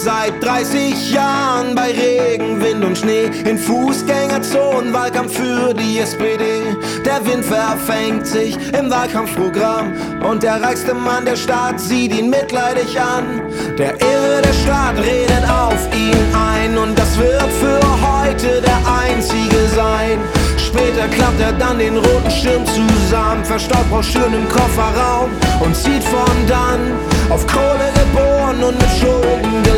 seit 30 Jahren bei Regen, Wind und Schnee in Fußgängerzonen, Wahlkampf für die SPD. Der Wind verfängt sich im Wahlkampfprogramm und der reichste Mann der Stadt sieht ihn mitleidig an. Der Irre der Stadt redet auf ihn ein und das wird für heute der einzige sein. Später klappt er dann den roten Schirm zusammen, verstaut Broschüren im Kofferraum und zieht von dann. Auf Kohle geboren und mit Schulden